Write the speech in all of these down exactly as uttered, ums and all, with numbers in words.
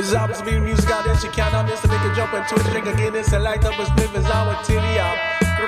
This is opposite be music out there. She can't miss to make a jump into a drink again. It's a light up a spliff is our titty out.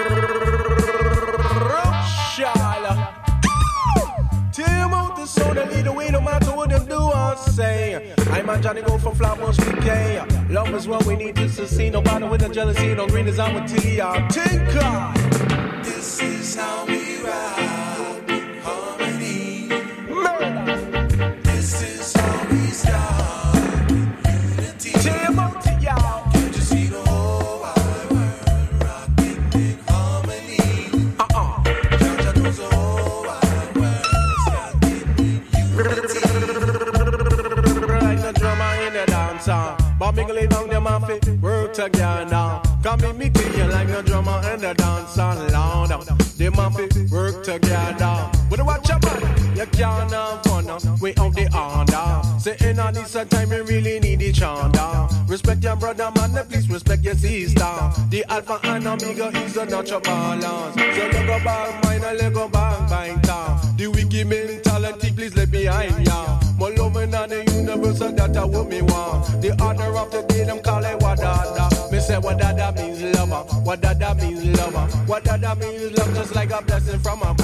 Shala. Team out the soda, lead the way no matter what them do or say. I'm a Johnny go from Flowers to K. Love is what we need to sustain. No matter with the jealousy, no green is our titty out. Tinker. This is how we ride in harmony. Murder. This is how we start in unity. Team out to y'all. Can't you see the whole wide world rocking in harmony? Uh-uh. Jaja knows the whole wide world is rocking in unity. Like the drummer in the dancer. But me lay down them and fit work together. Come me meet you like the drummer and the dancer loud. Them and fit work together. But watch your man, you can't have fun. We out the order. Say in on this time you really need each other. Respect your brother man, please respect your sister. The alpha and omega is a natural balance. So let go back mine and let go back biter. The wicked mentality please let behind ya. My love in the universe and that's what me want. The order of the day them call it wadada. Me say wadada means lover. Wadada means lover. Wadada means love just like a blessing from above.